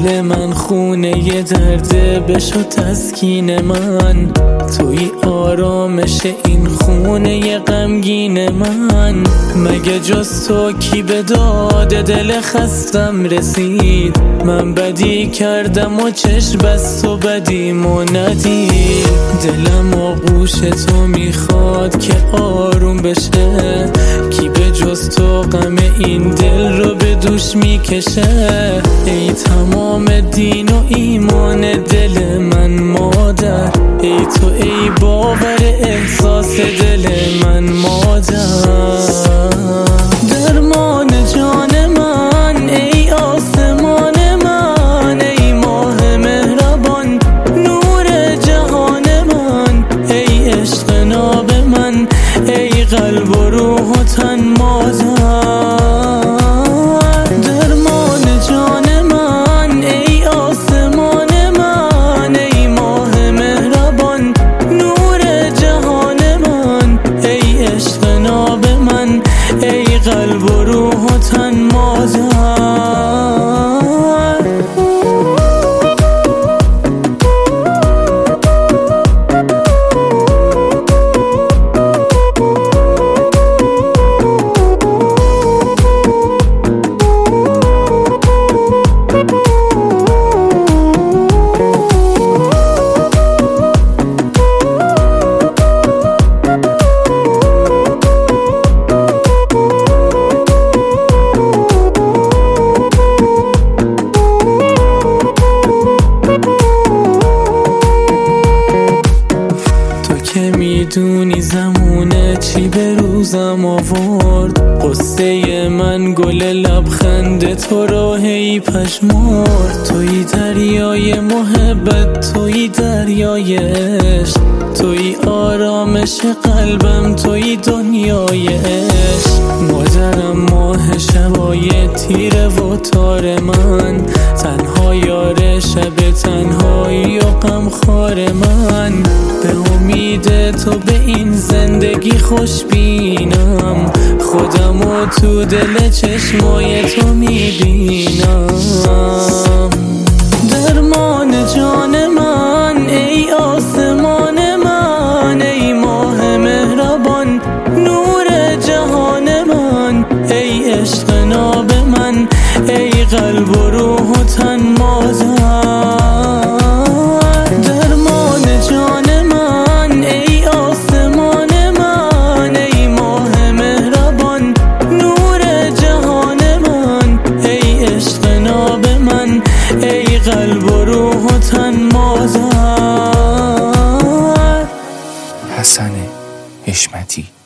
دل من خونه ی درده بشو تسکین من، توی آرامش این خونه ی غمگین من. مگه جز تو کی به داد دل خستم رسید؟ من بدی کردم و چشم بست و بدیمو ندید. دلم آغوش تو میخواد که آروم بشه، کی به جز تو غم این دل رو به دوش میکشه؟ ای تمام دین و ایمان دل من مادر، ای تو ای باور احساس دل من مادر. درمان جان من ای آسمان من، ای ماه مهربان نور جهان من، ای عشق ناب من، ای قلب و روح و تن مادر. درمان جان من ای آسمان من، ای ماه مهربان نور جهان من، ای عشق ناب من، ای قلب و روح و تن مادر. میدونی زمونه چی به روزم آورد، قصه من گل لبخند تو رو هی پشمرد. توی دریای محبت، توی دریای عشق، توی آرامش قلبم، توی دنیای عشق. مادرم ماه شبای تیره و تار من، تنها یار شب تنهایی و غمخوار من. به امید تو به این زندگی خوش بینم، خودمو تو دل چشمای تو میبینم. درمان جان من ای آسمان من، ای ماه مهربان نور جهان من، ای عشق ناب من، ای قلب و روح و تن مادر. درمان جان من ای آسمان من، ای ماه مهربان نور جهان من، ای عشق ناب من، ای قلب و روح و تن مادر. حسن حشمتی.